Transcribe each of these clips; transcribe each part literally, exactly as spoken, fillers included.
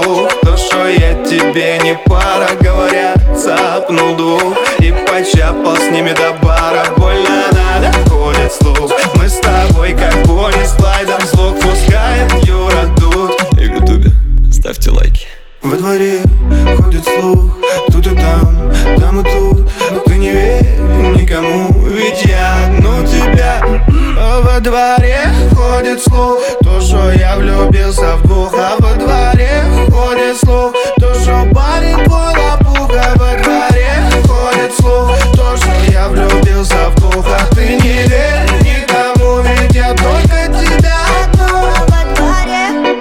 вслух то, что я тебе не пара. Говорят, цапнул двух и почапал с ними до бара. Больно надо, ходит слух. Мы с тобой как Бонни с Клайдом. Звук пускает Юра Дудь. И в ютубе ставьте лайки. Во дворе ходит слух, тут и там, там и тут. Но ты не верь никому, ведь я одну тебя. Во дворе ходит слух то, что я влюбился в двух. А во дворе ходит слух то, что парень твой лопуха. Во дворе ходит слух то, что я влюбился в двух. А ты не верь никому, ведь я только тебя одну. Во дворе,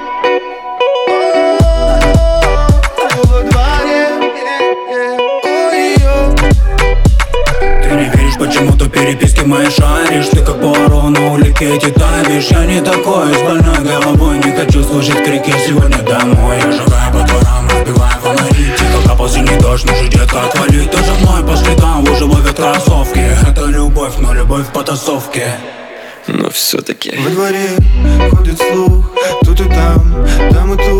во дворе, ой-ой. Ты не веришь, почему-то переписки мои шаришь. Ты как Пуаро на улике титавишь. Я не такой, с больной головой. Не хочу слышать крики сегодня домой. Я шагаю по дворам, разбиваю фонари. Тихо капал синий дождь, ну же, детка, отвали. Ты за мной по следам, уже ловят кроссовки. Это любовь, но любовь в потасовке. Но все-таки Во дворе ходит слух, тут и там, там и тут.